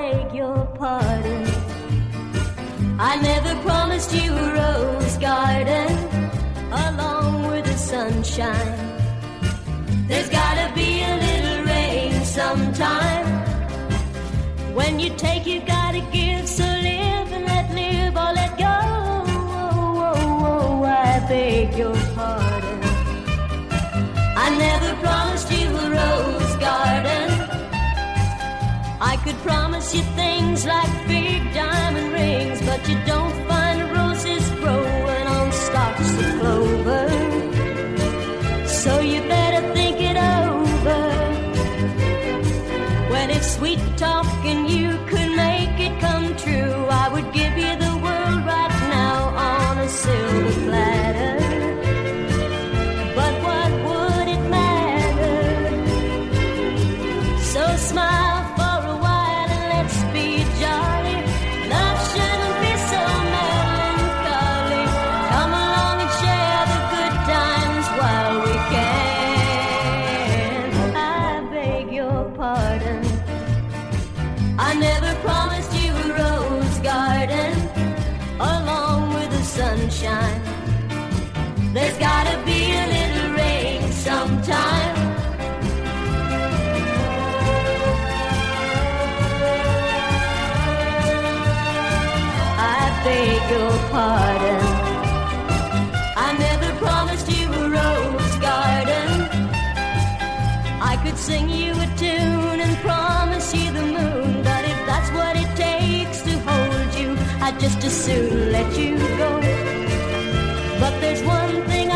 beg your pardon. I never promised you a rose garden along with the sunshine. There's gotta be a little rain sometime. When you take, you gotta give. So live and let live or let go. I beg your pardon. I never promised you a rose garden. I could promise you things like big diamond rings, but you don't find roses growing on stalks of clover. So you better think it over. When it's sweet talking, you could make it come true. I would give you the world right now on a silver platter. But what would it matter? So smile for a while and let's be jolly. Love shouldn't be so melancholy. Come along and share the good times while we can. I beg your pardon. I never promised you a rose garden along with the sunshine. There's gotta be a little rain sometime. I beg your pardon. I never promised you a rose garden. I could sing you a tune and promise you the moon, but if that's what it takes to hold you, I'd just as soon let you go. But there's one thing